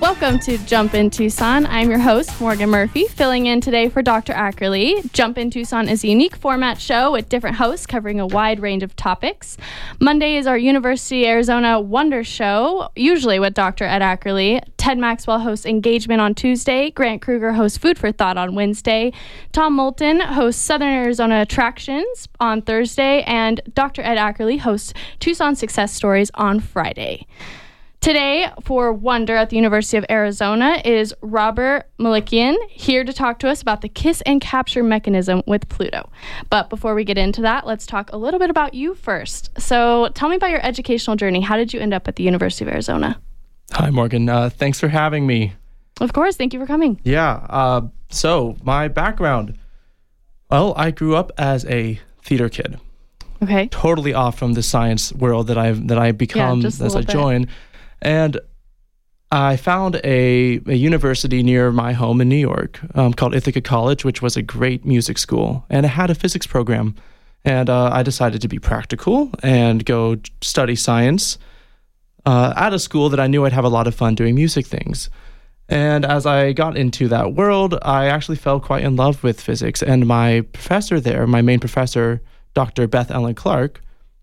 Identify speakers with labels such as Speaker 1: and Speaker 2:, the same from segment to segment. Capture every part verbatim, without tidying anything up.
Speaker 1: Welcome to Jump in Tucson. I'm your host, Morgan Murphy, filling in today for Doctor Ackerley. Jump in Tucson is a unique format show with different hosts covering a wide range of topics. Monday is our University of Arizona Wonder Show, usually with Doctor Ed Ackerley. Ted Maxwell hosts Engagement on Tuesday. Grant Kruger hosts Food for Thought on Wednesday. Tom Moulton hosts Southern Arizona Attractions on Thursday. And Doctor Ed Ackerley hosts Tucson Success Stories on Friday. Today, for Wonder at the University of Arizona, is Robert Malikian, here to talk to us about the kiss and capture mechanism with Pluto. But before we get into that, let's talk a little bit about you first. So tell me about your educational journey. How did you end up at the University of Arizona?
Speaker 2: Hi, Morgan. Uh, thanks for having me.
Speaker 1: Of course. Thank you for coming.
Speaker 2: Yeah. Uh, so my background, well, I grew up as a theater kid.
Speaker 1: Okay.
Speaker 2: Totally off from the science world that I've that I become
Speaker 1: yeah, as
Speaker 2: I
Speaker 1: bit.
Speaker 2: joined. And I found a, a university near my home in New York um, called Ithaca College, which was a great music school. And it had a physics program. And uh, I decided to be practical and go study science uh, at a school that I knew I'd have a lot of fun doing music things. And as I got into that world, I actually fell quite in love with physics. And my professor there, my main professor, Doctor Beth Ellen Clark,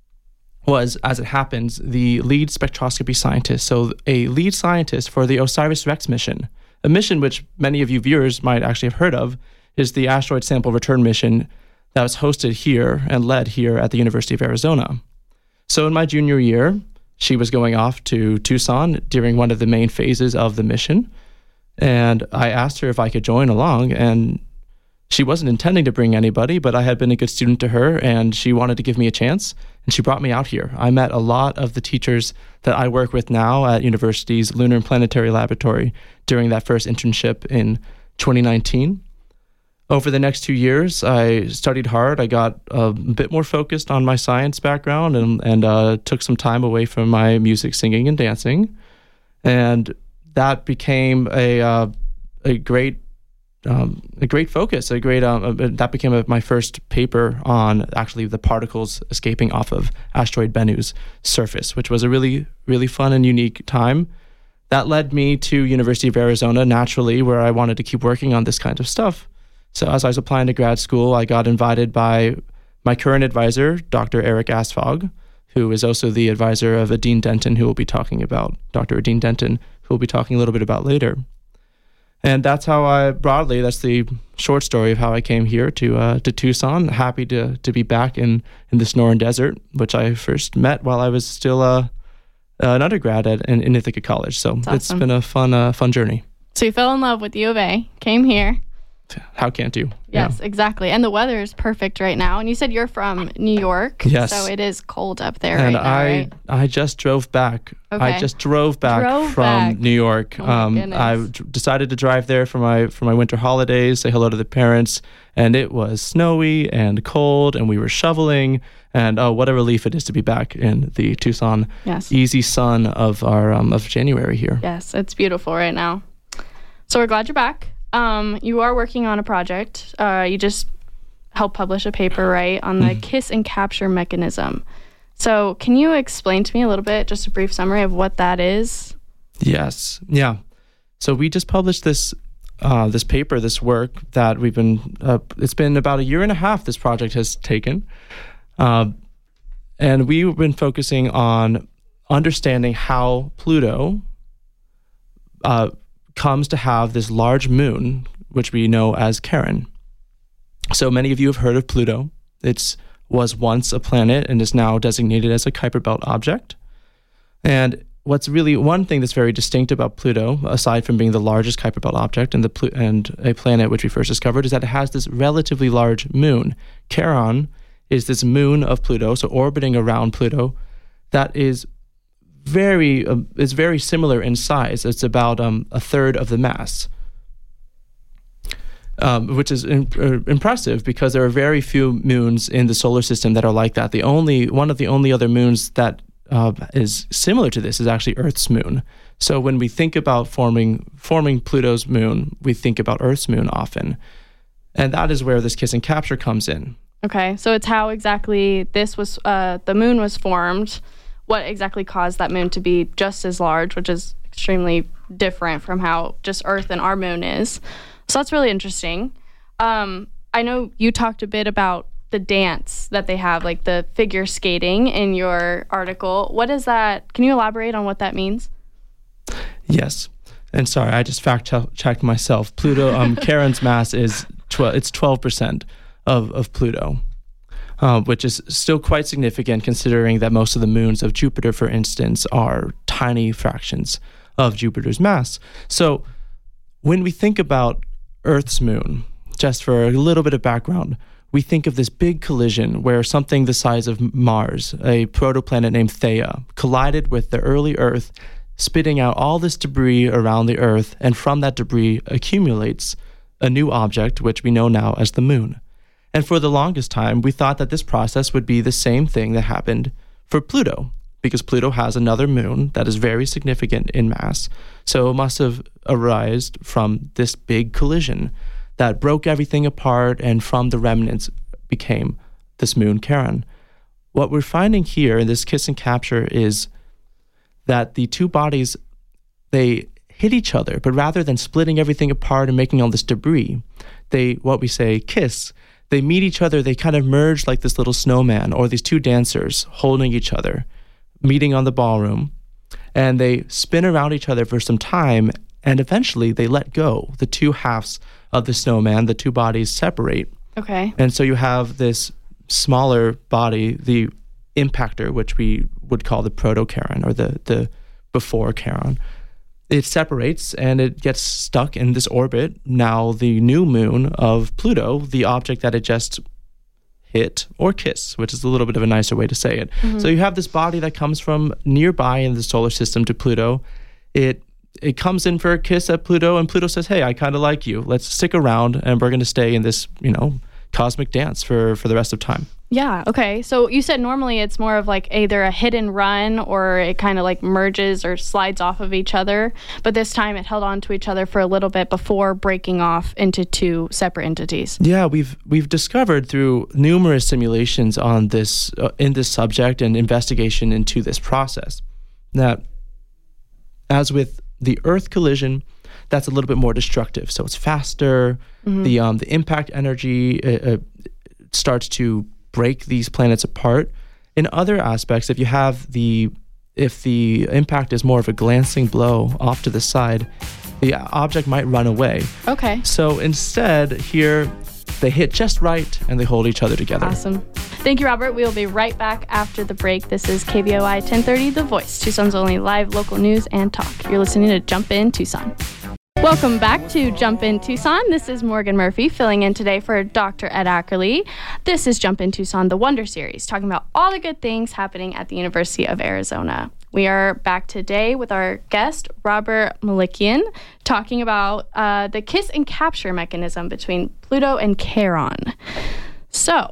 Speaker 2: was, as it happens, the lead spectroscopy scientist. So a lead scientist for the OSIRIS-REx mission, a mission which many of you viewers might actually have heard of, is the asteroid sample return mission that was hosted here and led here at the University of Arizona. So in my junior year, she was going off to Tucson during one of the main phases of the mission. And I asked her if I could join along, and she wasn't intending to bring anybody, but I had been a good student to her, and she wanted to give me a chance, and she brought me out here. I met a lot of the teachers that I work with now at university's Lunar and Planetary Laboratory during that first internship in twenty nineteen. Over the next two years, I studied hard. I got a bit more focused on my science background and, and uh, took some time away from my music, singing, and dancing. And that became a, uh, a great Um, a great focus, a great, um, uh, that became a, my first paper on actually the particles escaping off of asteroid Bennu's surface, which was a really, really fun and unique time. That led me to University of Arizona naturally, where I wanted to keep working on this kind of stuff. So as I was applying to grad school, I got invited by my current advisor, Doctor Eric Asfog, who is also the advisor of Adine Denton, who we'll be talking about, Doctor Adine Denton, who we'll be talking a little bit about later. And that's how I, broadly, that's the short story of how I came here to uh, to Tucson. Happy to to be back in, in the Sonoran Desert, which I first met while I was still uh, an undergrad at in, in Ithaca College. So
Speaker 1: awesome.
Speaker 2: It's been a fun uh, fun journey.
Speaker 1: So you fell in love with U of A, came here.
Speaker 2: How can't you?
Speaker 1: Yes,
Speaker 2: yeah.
Speaker 1: exactly. And the weather is perfect right now. And you said you're from New York.
Speaker 2: Yes.
Speaker 1: So it is cold up there
Speaker 2: and
Speaker 1: right now,
Speaker 2: I,
Speaker 1: right?
Speaker 2: I just drove back.
Speaker 1: Okay.
Speaker 2: I just drove back
Speaker 1: drove
Speaker 2: from
Speaker 1: back.
Speaker 2: New York.
Speaker 1: Oh my
Speaker 2: um,
Speaker 1: goodness.
Speaker 2: I d- decided to drive there for my for my winter holidays, say hello to the parents. And it was snowy and cold, and we were shoveling. And oh, what a relief it is to be back in the Tucson
Speaker 1: Yes.
Speaker 2: easy sun of our um, of January here.
Speaker 1: Yes, it's beautiful right now. So we're glad you're back. Um, you are working on a project. Uh, you just helped publish a paper, right, on the mm. kiss and capture mechanism. So can you explain to me a little bit, just a brief summary of what that is?
Speaker 2: Yes. Yeah. So we just published this uh, this paper, this work that we've been, uh, it's been about a year and a half this project has taken. Uh, and we've been focusing on understanding how Pluto uh, comes to have this large moon, which we know as Charon. So many of you have heard of Pluto. It was once a planet and is now designated as a Kuiper Belt object. And what's really one thing that's very distinct about Pluto, aside from being the largest Kuiper Belt object and the Plu- and a planet which we first discovered, is that it has this relatively large moon. Charon is this moon of Pluto, so orbiting around Pluto, that is very uh, is very similar in size. It's about um, a third of the mass, um, which is in, uh, impressive because there are very few moons in the solar system that are like that. The only one of the only other moons that uh, is similar to this is actually Earth's moon. So when we think about forming forming Pluto's moon, we think about Earth's moon often, and that is where this kiss and capture comes in.
Speaker 1: Okay, so it's how exactly this was, uh, the moon was formed. What exactly caused that moon to be just as large, which is extremely different from how just Earth and our moon is. So that's really interesting. Um, I know you talked a bit about the dance that they have, like the figure skating in your article. What is that? Can you elaborate on what that means?
Speaker 2: Yes. And sorry, I just fact checked myself. Pluto, um, Charon's mass is twelve. It's twelve percent of of Pluto, uh, which is still quite significant considering that most of the moons of Jupiter, for instance, are tiny fractions of Jupiter's mass. So when we think about Earth's moon, just for a little bit of background, we think of this big collision where something the size of Mars, a protoplanet named Theia, collided with the early Earth, spitting out all this debris around the Earth, and from that debris accumulates a new object, which we know now as the moon. And for the longest time, we thought that this process would be the same thing that happened for Pluto, because Pluto has another moon that is very significant in mass. So it must have arisen from this big collision that broke everything apart, and from the remnants became this moon Charon. What we're finding here in this kiss and capture is that the two bodies, they hit each other, but rather than splitting everything apart and making all this debris, they, what we say, kiss. They meet each other, they kind of merge like this little snowman, or these two dancers holding each other, meeting on the ballroom, and they spin around each other for some time, and eventually they let go. The two halves of the snowman, the two bodies separate.
Speaker 1: Okay.
Speaker 2: And so you have this smaller body, the impactor, which we would call the proto-Charon, or the, the before Charon. It separates and it gets stuck in this orbit. Now the new moon of Pluto, the object that it just hit or kiss, which is a little bit of a nicer way to say it. Mm-hmm. So you have this body that comes from nearby in the solar system to Pluto. It it comes in for a kiss at Pluto, and Pluto says, hey, I kind of like you. Let's stick around, and we're going to stay in this, you know, cosmic dance for, for the rest of time.
Speaker 1: Yeah, okay. So you said normally it's more of like either a hit and run, or it kind of like merges or slides off of each other. But this time it held on to each other for a little bit before breaking off into two separate entities.
Speaker 2: Yeah, we've we've discovered through numerous simulations on this uh, in this subject and investigation into this process that, as with the Earth collision, that's a little bit more destructive. So it's faster. Mm-hmm. The um the impact energy uh, uh, starts to break these planets apart. In other aspects, if you have the if the impact is more of a glancing blow off to the side, the object might run away.
Speaker 1: Okay.
Speaker 2: So instead, here they hit just right and they hold each other together.
Speaker 1: Awesome. Thank you, Robert. We will be right back after the break. This is K V O I ten thirty, The Voice, Tucson's only live local news and talk. You're listening to Jump In Tucson. Welcome back to Jump In Tucson. This is Morgan Murphy filling in today for Doctor Ed Ackerley. This is Jump In Tucson, the Wonder Series, talking about all the good things happening at the University of Arizona. We are back today with our guest, Robert Malikian, talking about uh, the kiss and capture mechanism between Pluto and Charon. So,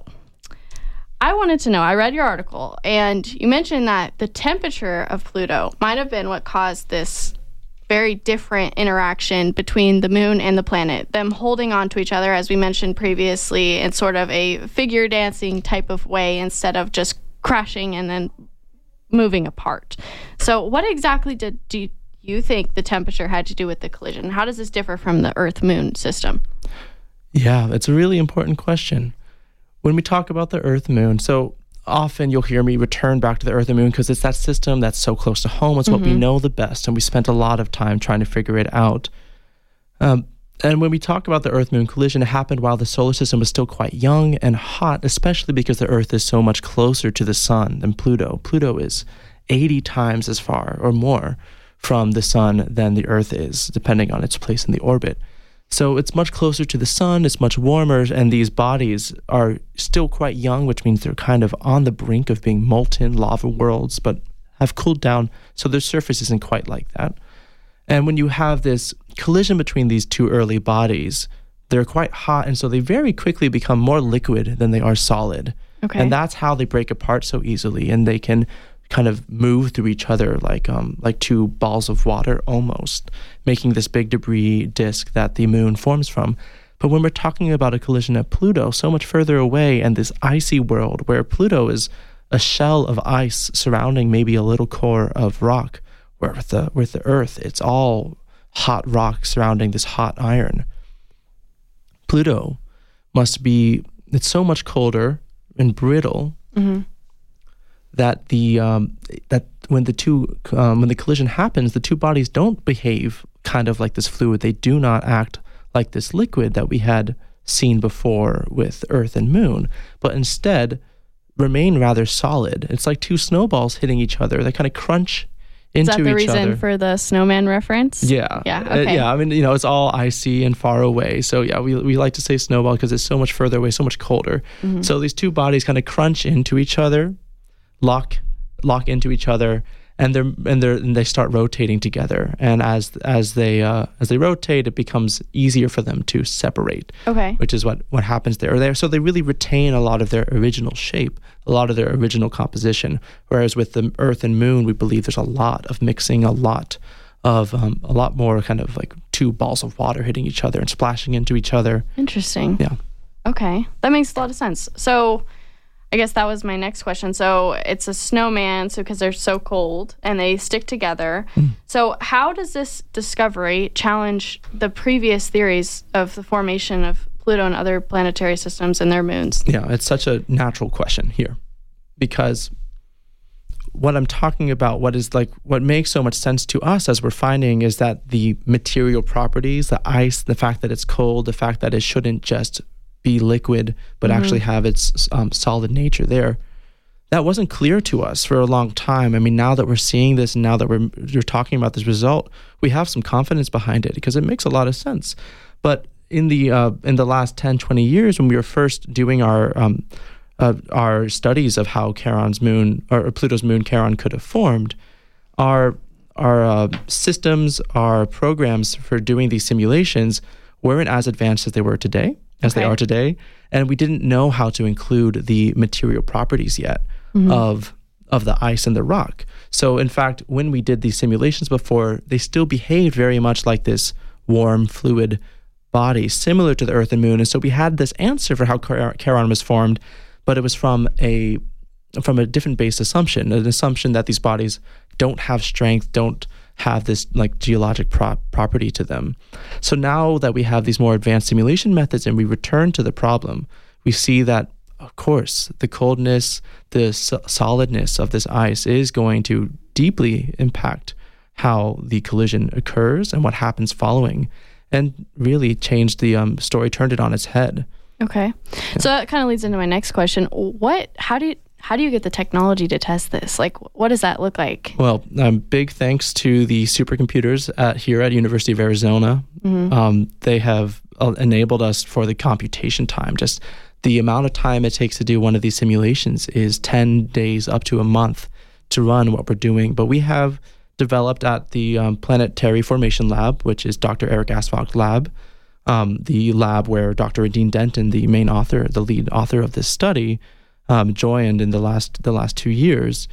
Speaker 1: I wanted to know, I read your article, and you mentioned that the temperature of Pluto might have been what caused this very different interaction between the moon and the planet, them holding on to each other, as we mentioned previously, in sort of a figure dancing type of way instead of just crashing and then moving apart. So what exactly did do you think the temperature had to do with the collision? How does this differ from the Earth-Moon system?
Speaker 2: Yeah, it's a really important question. When we talk about the Earth-Moon, so often you'll hear me return back to the Earth and Moon because it's that system that's so close to home. It's mm-hmm. what we know the best, and we spent a lot of time trying to figure it out. Um, and when we talk about the Earth-Moon collision, it happened while the solar system was still quite young and hot, especially because the Earth is so much closer to the sun than Pluto. Pluto is eighty times as far or more from the sun than the Earth is, depending on its place in the orbit. So it's much closer to the sun, it's much warmer, and these bodies are still quite young, which means they're kind of on the brink of being molten lava worlds, but have cooled down, so their surface isn't quite like that. And when you have this collision between these two early bodies, they're quite hot, and so they very quickly become more liquid than they are solid.
Speaker 1: Okay.
Speaker 2: And that's how they break apart so easily, and they can kind of move through each other like um like two balls of water almost, making this big debris disk that the moon forms from. But when we're talking about a collision at Pluto, so much further away, and this icy world where Pluto is a shell of ice surrounding maybe a little core of rock, where with the with the Earth, it's all hot rock surrounding this hot iron. Pluto must be, it's so much colder and brittle mm-hmm. that the um, that when the two um, when the collision happens, the two bodies don't behave kind of like this fluid. They do not act like this liquid that we had seen before with Earth and Moon, but instead remain rather solid. It's like two snowballs hitting each other. They kind of crunch into each other. Is that the
Speaker 1: reason
Speaker 2: other.
Speaker 1: for the snowman reference?
Speaker 2: Yeah.
Speaker 1: Yeah.
Speaker 2: Okay. Uh, yeah. I mean, you know, it's all icy and far away. So yeah, we we like to say snowball because it's so much further away, so much colder. Mm-hmm. So these two bodies kind of crunch into each other, lock lock into each other, and they're and they and they start rotating together. And as as they uh, as they rotate, it becomes easier for them to separate.
Speaker 1: Okay.
Speaker 2: Which is what what happens there. There, so they really retain a lot of their original shape, a lot of their original composition. Whereas with the Earth and Moon, we believe there's a lot of mixing, a lot of um, a lot more kind of like two balls of water hitting each other and splashing into each other.
Speaker 1: Interesting.
Speaker 2: Yeah.
Speaker 1: Okay, that makes a lot of sense. So I guess that was my next question. So it's a snowman, so because they're so cold and they stick together. Mm. So how does this discovery challenge the previous theories of the formation of Pluto and other planetary systems and their moons?
Speaker 2: Yeah, it's such a natural question here, because what I'm talking about, what is like, what makes so much sense to us as we're finding is that the material properties, the ice, the fact that it's cold, the fact that it shouldn't just be liquid, but mm-hmm. actually have its um, solid nature there. That wasn't clear to us for a long time. I mean, now that we're seeing this, and now that we're you're talking about this result, we have some confidence behind it because it makes a lot of sense. But in the uh, in the last ten, twenty years, when we were first doing our um, uh, our studies of how Charon's moon or Pluto's moon Charon could have formed, our our uh, systems, our programs for doing these simulations weren't as advanced as they were today. as okay. they are today, and we didn't know how to include the material properties yet mm-hmm. of of the ice and the rock. So in fact, when we did these simulations before, they still behaved very much like this warm fluid body, similar to the Earth and Moon. And so we had this answer for how Charon was formed, but it was from a from a different base assumption, an assumption that these bodies don't have strength, don't have this like geologic pro- property to them. So now that we have these more advanced simulation methods and we return to the problem, we see that, of course, the coldness, the so- solidness of this ice is going to deeply impact how the collision occurs and what happens following, and really changed the um, story, turned it on its head.
Speaker 1: Okay. Yeah. So that kind of leads into my next question. What, how do you, How do you get the technology to test this? Like, what does that look like?
Speaker 2: Well, um, big thanks to the supercomputers at, here at University of Arizona. Mm-hmm. Um, they have uh, enabled us for the computation time. Just the amount of time it takes to do one of these simulations is ten days up to a month to run what we're doing. But we have developed at the um, Planetary Formation Lab, which is Doctor Eric Asphog's lab, um, the lab where Doctor Adine Denton, the main author, the lead author of this study, Um, joined in the last the last two years.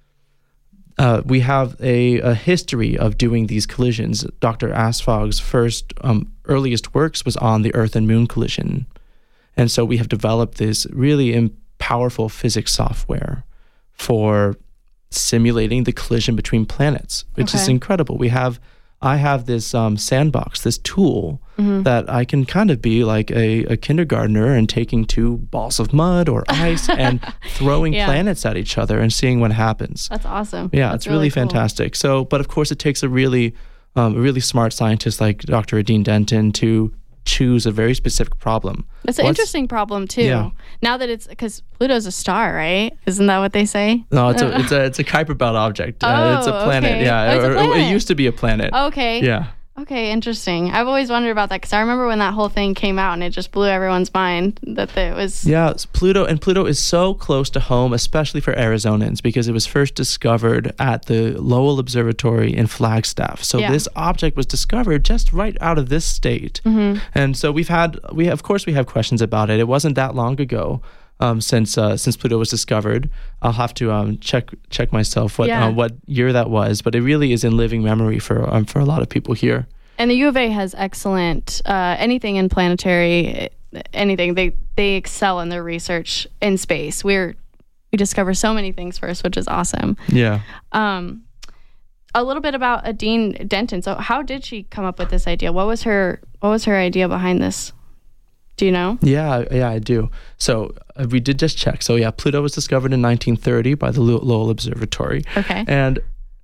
Speaker 2: Uh, we have a, a history of doing these collisions. Doctor Asphog's first um, earliest works was on the Earth and Moon collision, and so we have developed this really powerful physics software for simulating the collision between planets, which okay. is incredible. We have I have this um, sandbox, this tool mm-hmm. that I can kind of be like a, a kindergartner and taking two balls of mud or ice and throwing yeah. planets at each other and seeing what happens.
Speaker 1: That's awesome.
Speaker 2: Yeah,
Speaker 1: That's
Speaker 2: it's really,
Speaker 1: really cool.
Speaker 2: fantastic. So, but of course, it takes a really, um, a really smart scientist like Doctor Adine Denton to choose a very specific problem.
Speaker 1: It's an
Speaker 2: What's,
Speaker 1: interesting problem too.
Speaker 2: Yeah.
Speaker 1: Now that it's because Pluto's a star, right? Isn't that what they say?
Speaker 2: No, it's a it's a it's a Kuiper Belt object.
Speaker 1: Oh,
Speaker 2: uh, it's a planet.
Speaker 1: Okay.
Speaker 2: Yeah,
Speaker 1: oh, it's a planet.
Speaker 2: It, it used to be a planet.
Speaker 1: Okay.
Speaker 2: Yeah.
Speaker 1: Okay, interesting. I've always wondered about that because I remember when that whole thing came out and it just blew everyone's mind that it was...
Speaker 2: Yeah, Pluto, and Pluto is so close to home, especially for Arizonans, because it was first discovered at the Lowell Observatory in Flagstaff. So yeah. this object was discovered just right out of this state. Mm-hmm. And so we've had, we of course we have questions about it. It wasn't that long ago. Um, since uh, since Pluto was discovered, I'll have to um, check check myself what
Speaker 1: yeah.
Speaker 2: uh, what year that was, but it really is in living memory for um, for a lot of people here.
Speaker 1: And the U of A has excellent uh, anything in planetary, anything they they excel in their research in space. We're we discover so many things first, which is awesome.
Speaker 2: Yeah.
Speaker 1: Um. a little bit about Adine Denton. So how did she come up with this idea? What was her What was her idea behind this? Do you know?
Speaker 2: Yeah, yeah, I do. So uh, we did just check. So yeah, Pluto was discovered in nineteen thirty by the Lowell Observatory.
Speaker 1: Okay.
Speaker 2: And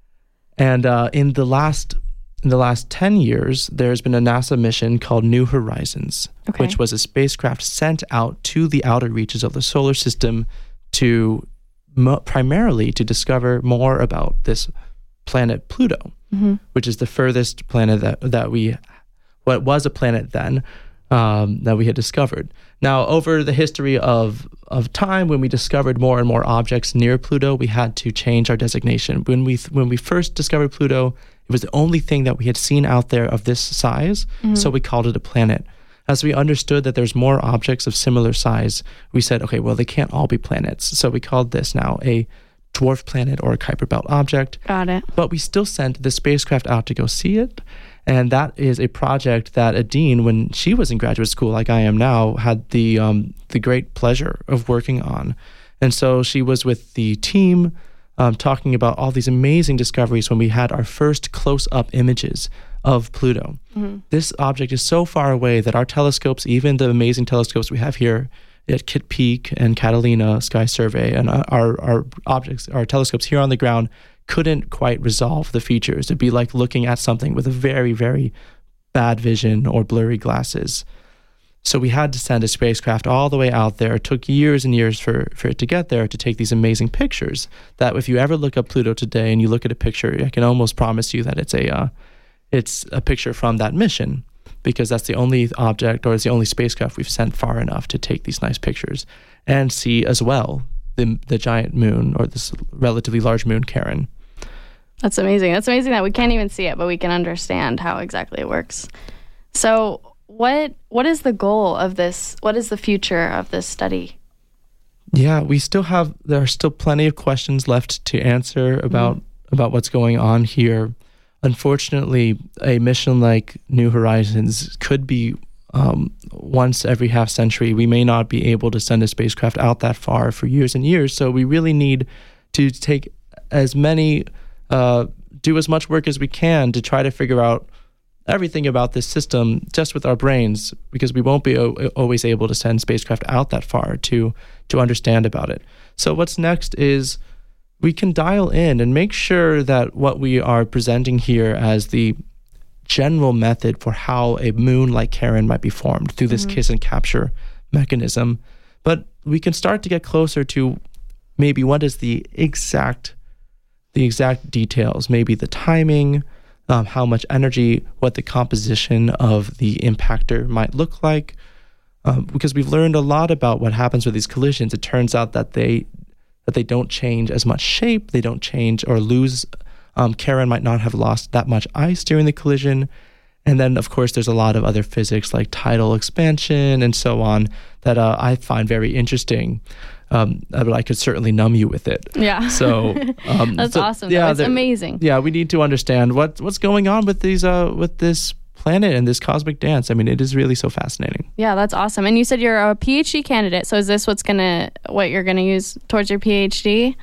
Speaker 2: and uh, in the last in the last ten years, there's been a NASA mission called New Horizons,
Speaker 1: okay.
Speaker 2: which was a spacecraft sent out to the outer reaches of the solar system to mo- primarily to discover more about this planet Pluto, mm-hmm. which is the furthest planet that that we what was a planet then. Um, that we had discovered. Now, over the history of of time, when we discovered more and more objects near Pluto, we had to change our designation. When we when we first discovered Pluto, it was the only thing that we had seen out there of this size, mm-hmm. so we called it a planet. As we understood that there's more objects of similar size, we said, okay, well, they can't all be planets. So we called this now a dwarf planet or a Kuiper Belt object.
Speaker 1: Got it.
Speaker 2: But we still sent the spacecraft out to go see it. And that is a project that Adine, when she was in graduate school, like I am now, had the um, the great pleasure of working on. And so she was with the team um, talking about all these amazing discoveries when we had our first close-up images of Pluto. Mm-hmm. This object is so far away that our telescopes, even the amazing telescopes we have here at Kitt Peak and Catalina Sky Survey, and our, our objects, our telescopes here on the ground, couldn't quite resolve the features. It'd be like looking at something with a very, very bad vision or blurry glasses. So we had to send a spacecraft all the way out there. It took years and years for, for it to get there to take these amazing pictures that if you ever look up Pluto today and you look at a picture, I can almost promise you that it's a uh, it's a picture from that mission, because that's the only object or it's the only spacecraft we've sent far enough to take these nice pictures and see as well the the giant moon, or this relatively large moon, Charon.
Speaker 1: That's amazing. That's amazing that we can't even see it, but we can understand how exactly it works. So what what is the goal of this? What is the future of this study?
Speaker 2: Yeah, we still have, there are still plenty of questions left to answer about, mm-hmm. about what's going on here. Unfortunately, a mission like New Horizons could be um, once every half century. We may not be able to send a spacecraft out that far for years and years, so we really need to take as many Uh, do as much work as we can to try to figure out everything about this system just with our brains, because we won't be o- always able to send spacecraft out that far to to understand about it. So what's next is we can dial in and make sure that what we are presenting here as the general method for how a moon like Charon might be formed through this mm-hmm. kiss and capture mechanism, but we can start to get closer to maybe what is the exact the exact details, maybe the timing, um, how much energy, what the composition of the impactor might look like. Um, because we've learned a lot about what happens with these collisions. It turns out that they that they don't change as much shape, they don't change or lose. Um, Charon might not have lost that much ice during the collision. And then, of course, there's a lot of other physics like tidal expansion and so on that uh, I find very interesting. Um, but I could certainly numb you with it.
Speaker 1: Yeah.
Speaker 2: So um,
Speaker 1: that's
Speaker 2: so,
Speaker 1: awesome.
Speaker 2: Yeah,
Speaker 1: it's amazing.
Speaker 2: Yeah, we need to understand what what's going on with these uh with this planet and this cosmic dance. I mean, it is really so fascinating.
Speaker 1: Yeah, that's awesome. And you said you're a PhD candidate. So is this what's gonna what you're gonna use towards your PhD?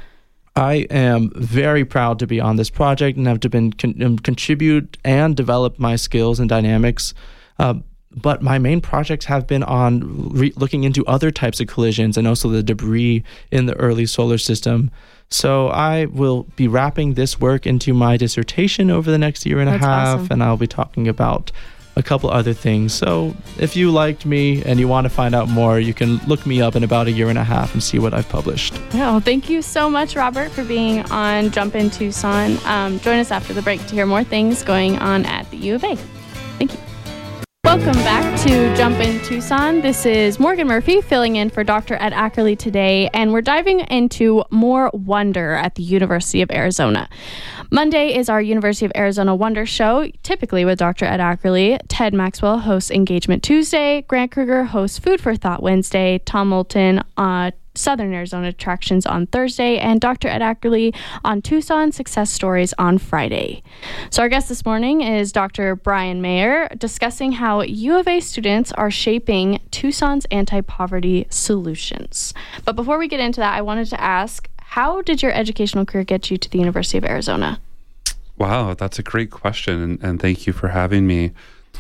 Speaker 2: I am very proud to be on this project and have to been con- um, contribute and develop my skills and dynamics. Uh, But my main projects have been on re- looking into other types of collisions and also the debris in the early solar system. So I will be wrapping this work into my dissertation over the next year and
Speaker 1: That's
Speaker 2: a half,
Speaker 1: awesome.
Speaker 2: and I'll be talking about a couple other things. So if you liked me and you want to find out more, you can look me up in about a year and a half and see what I've published.
Speaker 1: Yeah, well, thank you so much, Robert, for being on Jump in Tucson. Um, join us after the break to hear more things going on at the U of A. Thank you. Welcome back to Jump in Tucson. This is Morgan Murphy filling in for Doctor Ed Ackerley today, and we're diving into more wonder at the University of Arizona. Monday is our University of Arizona Wonder Show, typically with Doctor Ed Ackerley. Ted Maxwell hosts Engagement Tuesday, Grant Kruger hosts Food for Thought Wednesday, Tom Moulton uh, Southern Arizona Attractions on Thursday, and Doctor Ed Ackerley on Tucson Success Stories on Friday. So our guest this morning is Doctor Brian Mayer, discussing how U of A students are shaping Tucson's anti-poverty solutions. But before we get into that, I wanted to ask, how did your educational career get you to the University of Arizona?
Speaker 3: Wow, that's a great question, and, and thank you for having me.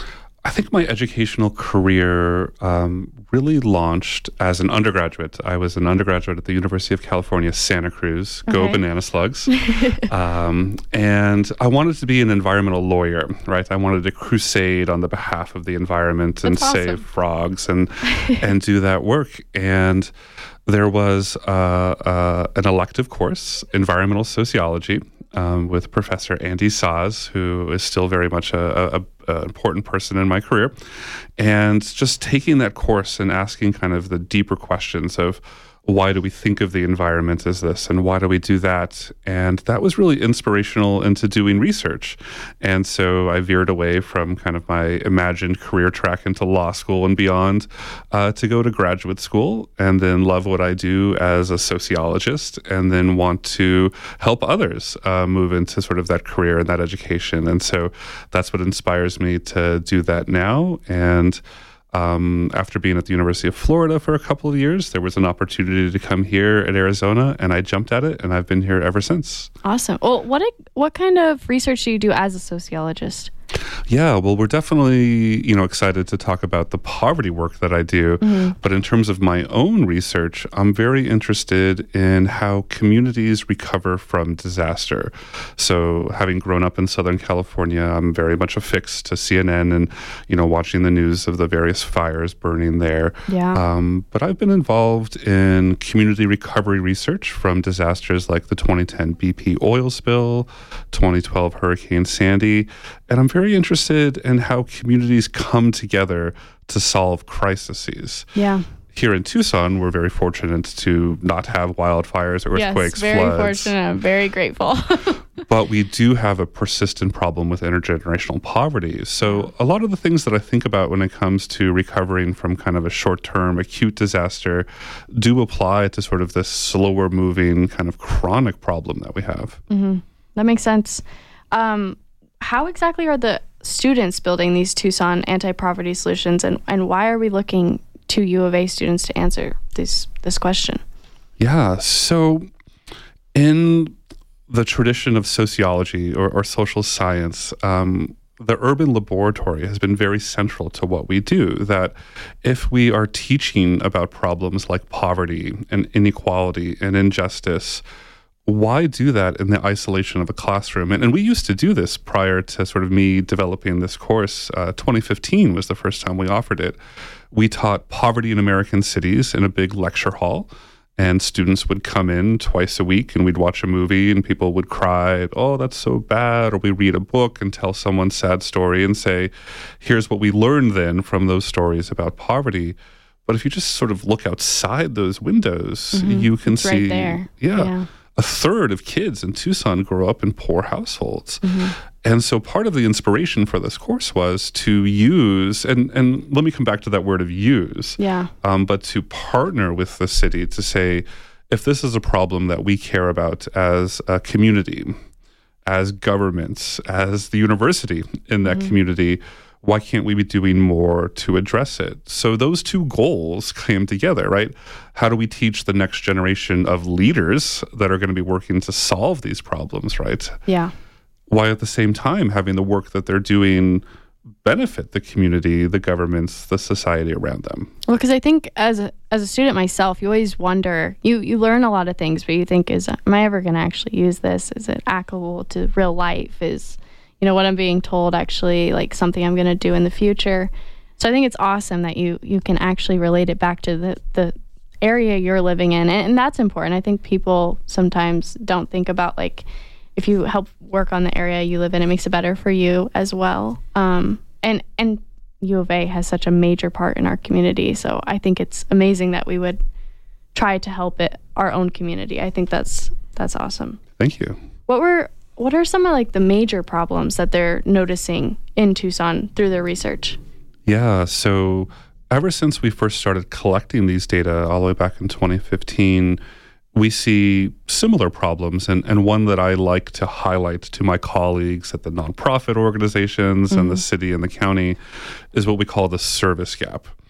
Speaker 3: I think my educational career um, really launched as an undergraduate. I was an undergraduate at the University of California, Santa Cruz. Okay. Go Banana Slugs. um, and I wanted to be an environmental lawyer, right? I wanted to crusade on the behalf of the environment and
Speaker 1: That's awesome.
Speaker 3: save frogs and and do that work. And there was uh, uh, an elective course, environmental sociology, um, with Professor Andy Saz, who is still very much a, a Uh, important person in my career, and just taking that course and asking kind of the deeper questions of why do we think of the environment as this and why do we do that? And that was really inspirational into doing research. And so I veered away from kind of my imagined career track into law school and beyond uh, to go to graduate school and then love what I do as a sociologist and then want to help others uh, move into sort of that career and that education. And so that's what inspires me to do that now. And Um, after being at the University of Florida for a couple of years, there was an opportunity to come here at Arizona, and I jumped at it, and I've been here ever since.
Speaker 1: Awesome. Well, what what kind of research do you do as a sociologist?
Speaker 3: Yeah, well, we're definitely, you know, excited to talk about the poverty work that I do. Mm-hmm. But in terms of my own research, I'm very interested in how communities recover from disaster. So having grown up in Southern California, I'm very much affixed to C N N and, you know, watching the news of the various fires burning there.
Speaker 1: Yeah.
Speaker 3: Um, but I've been involved in community recovery research from disasters like the twenty ten B P oil spill, twenty twelve Hurricane Sandy, and I'm very interested in how communities come together to solve crises.
Speaker 1: Yeah.
Speaker 3: Here in Tucson, we're very fortunate to not have wildfires, earthquakes,
Speaker 1: yes, very
Speaker 3: floods.
Speaker 1: fortunate. I'm very grateful.
Speaker 3: But we do have a persistent problem with intergenerational poverty. So a lot of the things that I think about when it comes to recovering from kind of a short-term acute disaster do apply to sort of this slower moving kind of chronic problem that we have.
Speaker 1: Mm-hmm. That makes sense. Um, how exactly are the students building these Tucson anti-poverty solutions, and, and why are we looking to U of A students to answer this this question?
Speaker 3: Yeah, so in the tradition of sociology or, or social science, um, the urban laboratory has been very central to what we do, that if we are teaching about problems like poverty and inequality and injustice, why do that in the isolation of a classroom? And, and we used to do this prior to sort of me developing this course. Uh, twenty fifteen was the first time we offered it. We taught poverty in American cities in a big lecture hall, and students would come in twice a week and we'd watch a movie and people would cry, oh, that's so bad. Or we read a book and tell someone's sad story and say, here's what we learned then from those stories about poverty. But if you just sort of look outside those windows, mm-hmm. you can
Speaker 1: it's
Speaker 3: see,
Speaker 1: right there.
Speaker 3: Yeah,
Speaker 1: yeah.
Speaker 3: a third of kids in Tucson grow up in poor households.
Speaker 1: Mm-hmm.
Speaker 3: And so part of the inspiration for this course was to use, and, and let me come back to that word of use,
Speaker 1: yeah.
Speaker 3: um, but to partner with the city to say, if this is a problem that we care about as a community, as governments, as the university in that mm-hmm. community, why can't we be doing more to address it? So those two goals came together, right? How do we teach the next generation of leaders that are going to be working to solve these problems, right?
Speaker 1: Yeah.
Speaker 3: While at the same time having the work that they're doing benefit the community, the governments, the society around them.
Speaker 1: Well, because I think as a, as a student myself, you always wonder, you, you learn a lot of things, but you think, is am I ever going to actually use this? Is it applicable to real life? Is you know, what I'm being told actually like something I'm going to do in the future. So I think it's awesome that you you can actually relate it back to the, the area you're living in. And, and that's important. I think people sometimes don't think about like, if you help work on the area you live in, it makes it better for you as well. Um, and, and U of A has such a major part in our community. So I think it's amazing that we would try to help it, our own community. I think that's that's awesome.
Speaker 3: Thank you.
Speaker 1: What were What are some of like the major problems that they're noticing in Tucson through their research?
Speaker 3: Yeah, so ever since we first started collecting these data all the way back in twenty fifteen, we see similar problems. And, and one that I like to highlight to my colleagues at the nonprofit organizations mm-hmm. and the city and the county is what we call the service gap.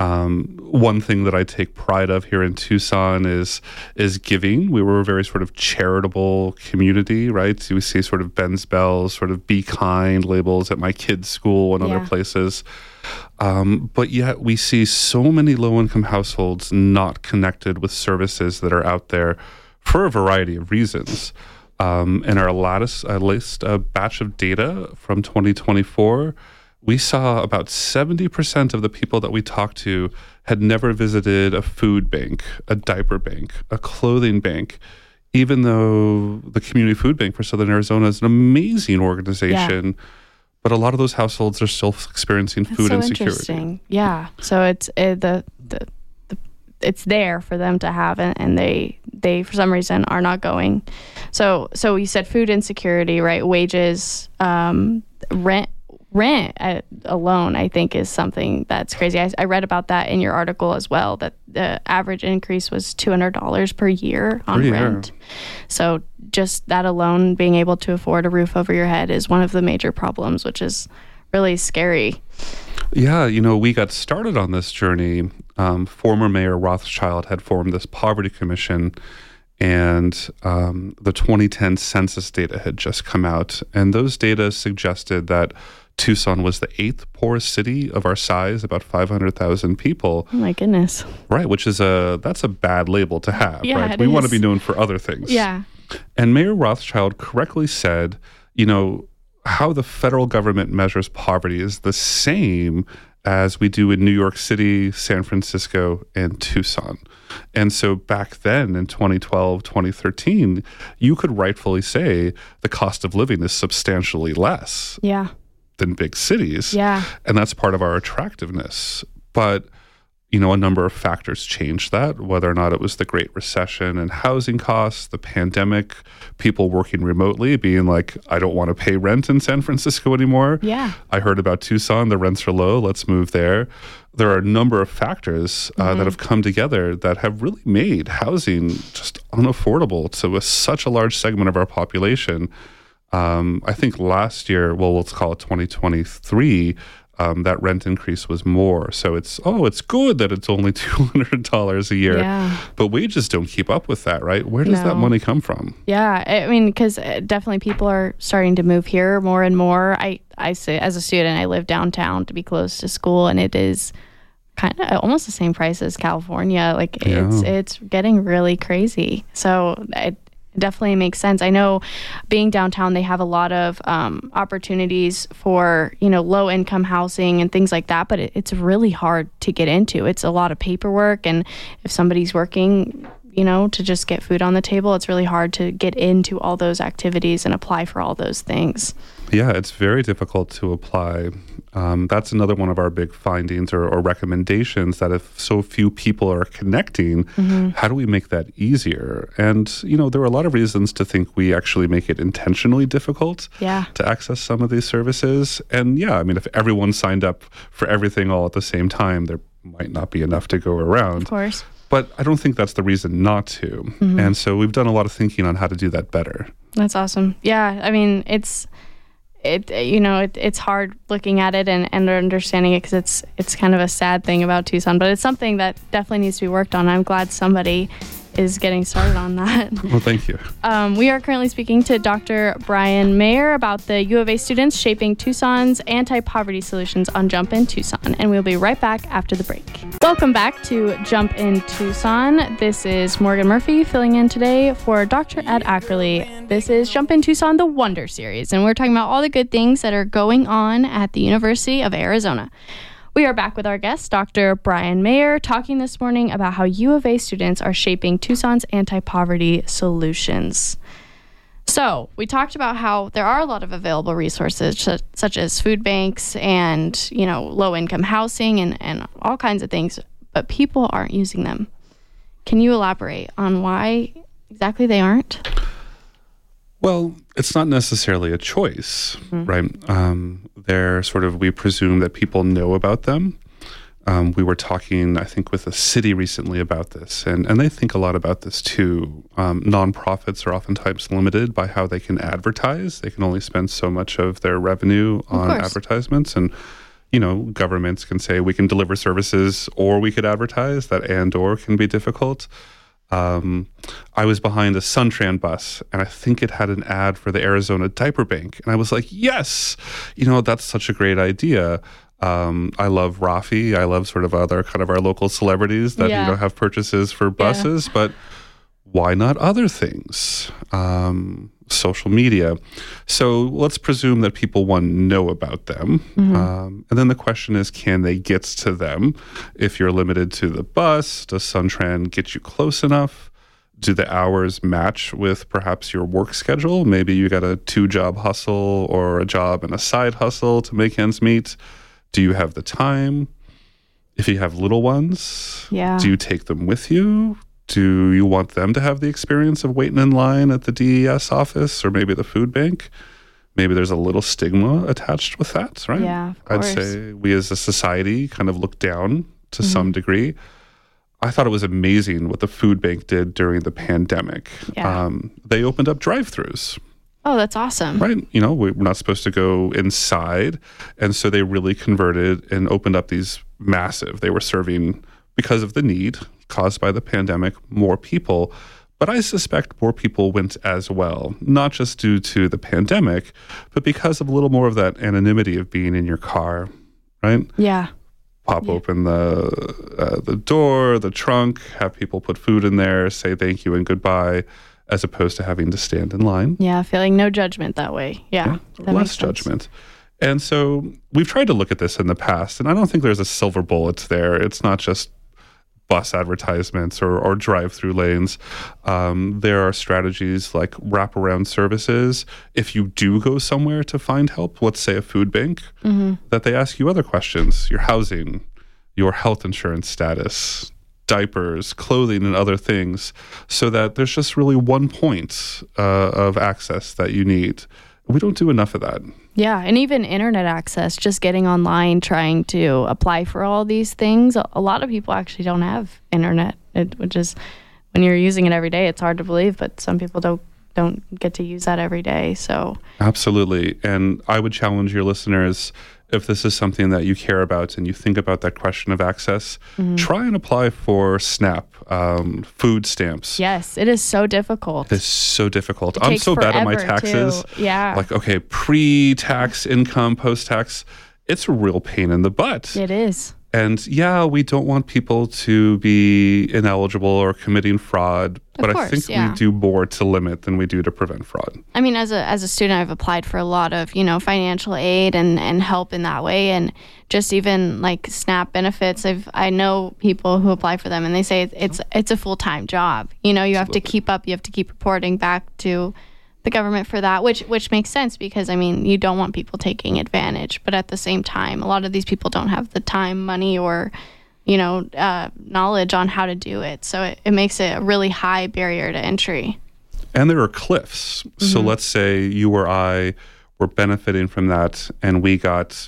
Speaker 3: Um, one thing that I take pride of here in Tucson is is giving. We were a very sort of charitable community, right? So we see sort of Ben's Bells, sort of Be Kind labels at my kids' school and
Speaker 1: Yeah.
Speaker 3: other places. Um, but yet we see so many low-income households not connected with services that are out there for a variety of reasons. Um, in our latest, uh, latest uh, batch of data from twenty twenty-four, we saw about seventy percent of the people that we talked to had never visited a food bank, a diaper bank, a clothing bank, even though the Community Food Bank for Southern Arizona is an amazing organization. Yeah. But a lot of those households are still experiencing
Speaker 1: That's
Speaker 3: food
Speaker 1: so
Speaker 3: insecurity.
Speaker 1: Interesting. Yeah. So it's uh, the, the the it's there for them to have, and, and they they for some reason are not going. So so you said food insecurity, right? Wages, um, rent. Rent alone, I think, is something that's crazy. I, I read about that in your article as well, that the average increase was two hundred dollars per year on
Speaker 3: per
Speaker 1: rent.
Speaker 3: Year.
Speaker 1: So just that alone, being able to afford a roof over your head is one of the major problems, which is really scary.
Speaker 3: Yeah, you know, we got started on this journey. Um, former Mayor Rothschild had formed this poverty commission, and um, the twenty ten census data had just come out. And those data suggested that Tucson was the eighth poorest city of our size, about five hundred thousand people.
Speaker 1: Oh my goodness.
Speaker 3: Right, which is a, that's a bad label to have,
Speaker 1: yeah,
Speaker 3: right? We want to be known for other things.
Speaker 1: Yeah.
Speaker 3: And Mayor Rothschild correctly said, you know, how the federal government measures poverty is the same as we do in New York City, San Francisco, and Tucson. And so back then in twenty twelve, twenty thirteen, you could rightfully say the cost of living is substantially less.
Speaker 1: Yeah.
Speaker 3: Than big cities.
Speaker 1: Yeah.
Speaker 3: And that's part of our attractiveness. But, you know, a number of factors changed that, whether or not it was the Great Recession and housing costs, the pandemic, people working remotely, being like, I don't want to pay rent in San Francisco anymore.
Speaker 1: Yeah.
Speaker 3: I heard about Tucson, the rents are low, let's move there. There are a number of factors uh, mm-hmm. that have come together that have really made housing just unaffordable to a, such a large segment of our population. Um, I think last year, well, let's call it twenty twenty-three, um, that rent increase was more. So it's, oh, it's good that it's only two hundred dollars a year.
Speaker 1: Yeah.
Speaker 3: But wages don't keep up with that, right? Where does
Speaker 1: No.
Speaker 3: that money come from?
Speaker 1: Yeah. I mean, because definitely people are starting to move here more and more. I, I say, as a student, I live downtown to be close to school, and it is kind of almost the same price as California. Like
Speaker 3: Yeah.
Speaker 1: it's it's getting really crazy. So it definitely makes sense. I know being downtown, they have a lot of um, opportunities for, you know, low income housing and things like that, but it, it's really hard to get into. It's a lot of paperwork, and if somebody's working, you know, to just get food on the table, it's really hard to get into all those activities and apply for all those things.
Speaker 3: Yeah, it's very difficult to apply. Um, that's another one of our big findings or, or recommendations, that if so few people are connecting, mm-hmm. how do we make that easier? And, you know, there are a lot of reasons to think we actually make it intentionally difficult
Speaker 1: yeah.
Speaker 3: to access some of these services. And yeah, I mean, if everyone signed up for everything all at the same time, there might not be enough to go around.
Speaker 1: Of course.
Speaker 3: But I don't think that's the reason not to. Mm-hmm. And so we've done a lot of thinking on how to do that better.
Speaker 1: That's awesome. Yeah, I mean, it's... It you know it, it's hard looking at it and, and understanding it, because it's it's kind of a sad thing about Tucson, but it's something that definitely needs to be worked on. I'm glad somebody is getting started on that.
Speaker 3: Well, thank you.
Speaker 1: Um, we are currently speaking to Doctor Brian Mayer about the U of A students shaping Tucson's anti-poverty solutions on Jump in Tucson, and we'll be right back after the break. Welcome back to Jump in Tucson. This is Morgan Murphy filling in today for Doctor Ed Ackerley. This is Jump in Tucson, the Wonder Series, and we're talking about all the good things that are going on at the University of Arizona. We are back with our guest, Doctor Brian Mayer, talking this morning about how U of A students are shaping Tucson's anti-poverty solutions. So we talked about how there are a lot of available resources, such, such as food banks and, you know, low-income housing and, and all kinds of things, but people aren't using them. Can you elaborate on why exactly they aren't?
Speaker 3: Well, it's not necessarily a choice, mm-hmm. right? Um, they're sort of, we presume that people know about them. Um, we were talking, I think, with a city recently about this, and, and they think a lot about this too. Um, nonprofits are oftentimes limited by how they can advertise. They can only spend so much of their revenue on
Speaker 1: course.
Speaker 3: advertisements. And, you know, governments can say we can deliver services or we could advertise. That and or can be difficult. Um, I was behind a Suntran bus, and I think it had an ad for the Arizona Diaper Bank. And I was like, yes, you know, that's such a great idea. Um, I love Rafi. I love sort of other kind of our local celebrities that,
Speaker 1: Yeah.
Speaker 3: you know, have purchases for buses. Yeah. But why not other things? Um, social media. So let's presume that people, one, know about them. Mm-hmm. Um, and then the question is, can they get to them? If you're limited to the bus, does Suntran get you close enough? Do the hours match with perhaps your work schedule? Maybe you got a two-job hustle or a job and a side hustle to make ends meet. Do you have the time? If you have little ones,
Speaker 1: yeah.
Speaker 3: do you take them with you? Do you want them to have the experience of waiting in line at the D E S office or maybe the food bank? Maybe there's a little stigma attached with that, right?
Speaker 1: Yeah, of
Speaker 3: I'd
Speaker 1: course.
Speaker 3: say we as a society kind of look down to mm-hmm. some degree. I thought it was amazing what the food bank did during the pandemic.
Speaker 1: Yeah.
Speaker 3: Um, they opened up drive-thrus.
Speaker 1: Oh, that's awesome.
Speaker 3: Right. You know, we're not supposed to go inside. And so they really converted and opened up these massive, they were serving, because of the need caused by the pandemic, more people. But I suspect more people went as well, not just due to the pandemic, but because of a little more of that anonymity of being in your car, right?
Speaker 1: Yeah.
Speaker 3: Pop
Speaker 1: yeah.
Speaker 3: open the uh, the door, the trunk, have people put food in there, say thank you and goodbye, as opposed to having to stand in line.
Speaker 1: Yeah, feeling no judgment that way. Yeah,
Speaker 3: yeah
Speaker 1: that
Speaker 3: less judgment. And so we've tried to look at this in the past, and I don't think there's a silver bullet there. It's not just bus advertisements or, or drive-through lanes. Um, there are strategies like wraparound services. If you do go somewhere to find help, let's say a food bank, mm-hmm. that they ask you other questions, your housing, your health insurance status, diapers, clothing, and other things, so that there's just really one point uh, of access that you need. We don't do enough of that.
Speaker 1: Yeah, and even internet access, just getting online, trying to apply for all these things. A lot of people actually don't have internet, it, which is, when you're using it every day, it's hard to believe, but some people don't don't get to use that every day. So
Speaker 3: absolutely. And I would challenge your listeners, if this is something that you care about and you think about that question of access, mm-hmm. try and apply for SNAP, um, food stamps.
Speaker 1: Yes, it is so difficult.
Speaker 3: It's so difficult.
Speaker 1: It
Speaker 3: I'm so bad at my
Speaker 1: forever,
Speaker 3: taxes.
Speaker 1: Too. Yeah.
Speaker 3: Like, okay, pre-tax income, post-tax, it's a real pain in the butt.
Speaker 1: It is.
Speaker 3: And yeah, we don't want people to be ineligible or committing fraud, but
Speaker 1: of course,
Speaker 3: I think
Speaker 1: yeah.
Speaker 3: we do more to limit than we do to prevent fraud.
Speaker 1: I mean, as a as a student, I've applied for a lot of, you know, financial aid and, and help in that way, and just even like SNAP benefits. I've I know people who apply for them, and they say it's it's a full time job. You know, you have Absolutely. to keep up, you have to keep reporting back to the government for that, which which makes sense, because I mean, you don't want people taking advantage, but at the same time, a lot of these people don't have the time, money, or you know, uh, knowledge on how to do it. So it, it makes it a really high barrier to entry.
Speaker 3: And there are cliffs. Mm-hmm. So let's say you or I were benefiting from that, and we got,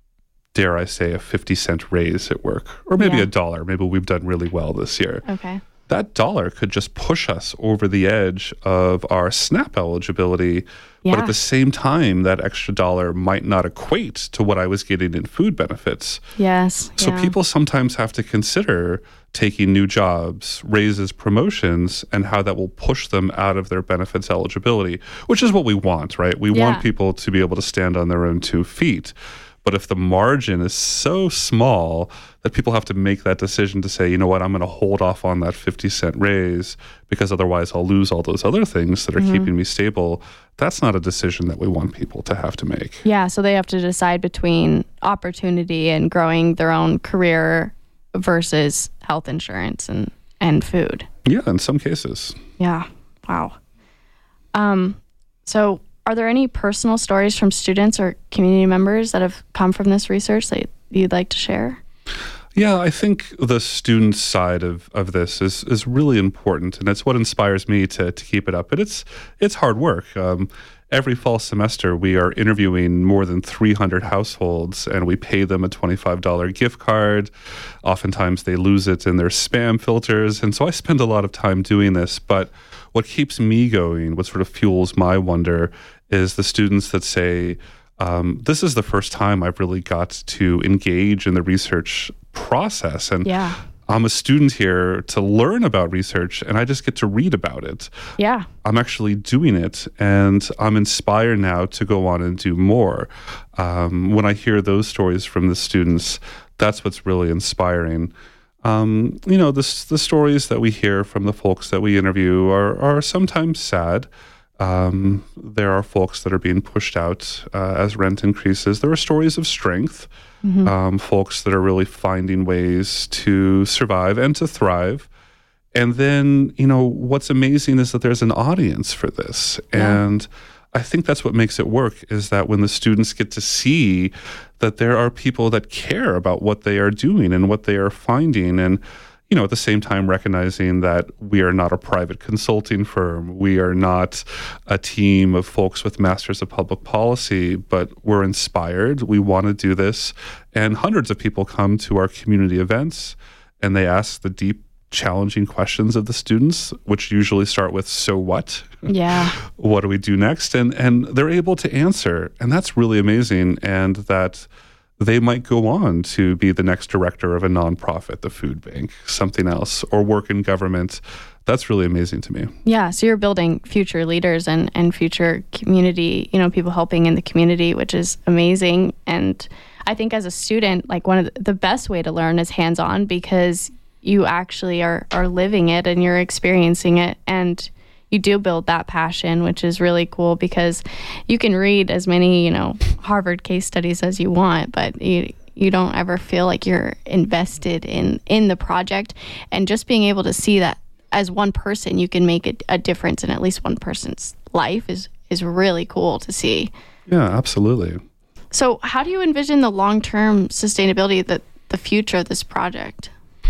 Speaker 3: dare I say, a fifty cent raise at work, or maybe
Speaker 1: yeah.
Speaker 3: a dollar. Maybe we've done really well this year.
Speaker 1: Okay.
Speaker 3: That dollar could just push us over the edge of our SNAP eligibility. Yeah. But at the same time, that extra dollar might not equate to what I was getting in food benefits.
Speaker 1: Yes.
Speaker 3: So
Speaker 1: yeah.
Speaker 3: people sometimes have to consider taking new jobs, raises, promotions, and how that will push them out of their benefits eligibility, which is what we want, right? We
Speaker 1: yeah.
Speaker 3: want people to be able to stand on their own two feet. But if the margin is so small that people have to make that decision to say, you know what, I'm going to hold off on that fifty cent raise because otherwise I'll lose all those other things that are mm-hmm. keeping me stable, that's not a decision that we want people to have to make.
Speaker 1: Yeah, so they have to decide between opportunity and growing their own career versus health insurance and, and food.
Speaker 3: Yeah, in some cases.
Speaker 1: Yeah, wow. Um, so... Are there any personal stories from students or community members that have come from this research that you'd like to share?
Speaker 3: Yeah, I think the student side of, of this is is really important, and it's what inspires me to to keep it up. But it's it's hard work. Um, every fall semester, we are interviewing more than three hundred households, and we pay them a twenty-five dollars gift card. Oftentimes, they lose it in their spam filters, and so I spend a lot of time doing this. But what keeps me going, what sort of fuels my wonder, is the students that say, um, this is the first time I've really got to engage in the research process. And
Speaker 1: Yeah.
Speaker 3: I'm a student here to learn about research, and I just get to read about it.
Speaker 1: Yeah.
Speaker 3: I'm actually doing it, and I'm inspired now to go on and do more. Um, when I hear those stories from the students, that's what's really inspiring. Um, you know, the, the stories that we hear from the folks that we interview are, are sometimes sad. Um, there are folks that are being pushed out uh, as rent increases. There are stories of strength, mm-hmm. um, folks that are really finding ways to survive and to thrive. And then, you know, what's amazing is that there's an audience for this. Yeah. And I think that's what makes it work, is that when the students get to see that there are people that care about what they are doing and what they are finding, and, you know, at the same time recognizing that we are not a private consulting firm. We are not a team of folks with masters of public policy, but we're inspired. We want to do this. And hundreds of people come to our community events, and they ask the deep, challenging questions of the students, which usually start with, so what?
Speaker 1: Yeah.
Speaker 3: What do we do next? And and they're able to answer. And that's really amazing. And that they might go on to be the next director of a nonprofit, the food bank, something else, or work in government. That's really amazing to me.
Speaker 1: Yeah. So you're building future leaders and, and future community, you know, people helping in the community, which is amazing. And I think as a student, like one of the, the best way to learn is hands-on, because you actually are, are living it and you're experiencing it, and you do build that passion, which is really cool, because you can read as many, you know, Harvard case studies as you want, but you you don't ever feel like you're invested in, in the project. And just being able to see that as one person, you can make a, a difference in at least one person's life is, is really cool to see.
Speaker 3: Yeah, absolutely.
Speaker 1: So how do you envision the long-term sustainability, the, the future of this project?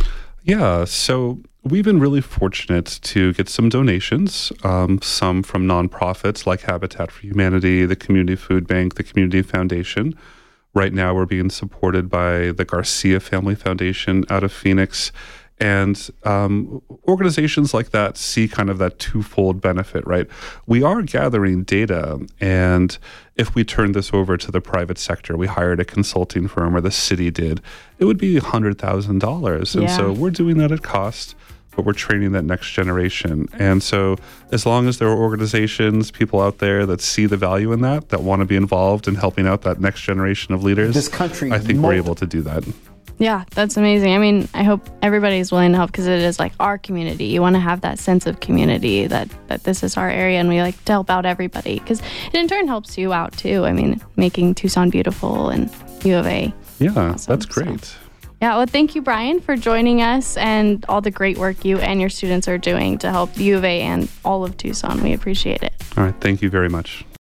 Speaker 3: Yeah, so we've been really fortunate to get some donations, um, some from nonprofits like Habitat for Humanity, the Community Food Bank, the Community Foundation. Right now we're being supported by the Garcia Family Foundation out of Phoenix. And um, organizations like that see kind of that twofold benefit, right? We are gathering data, and if we turn this over to the private sector, we hired a consulting firm, or the city did, it would be one hundred thousand dollars. And
Speaker 1: yeah.
Speaker 3: so we're doing that at cost, but we're training that next generation. And so as long as there are organizations, people out there that see the value in that, that want to be involved in helping out that next generation of leaders,
Speaker 4: this country,
Speaker 3: I think
Speaker 4: multi-
Speaker 3: we're able to do that.
Speaker 1: Yeah, that's amazing. I mean, I hope everybody's willing to help, because it is like our community. You want to have that sense of community, that, that this is our area, and we like to help out everybody, because it in turn helps you out too. I mean, making Tucson beautiful and U of A.
Speaker 3: Yeah,
Speaker 1: awesome,
Speaker 3: that's great.
Speaker 1: So. Yeah, well, thank you, Brian, for joining us and all the great work you and your students are doing to help U of A and all of Tucson. We appreciate it.
Speaker 3: All right, thank you very much.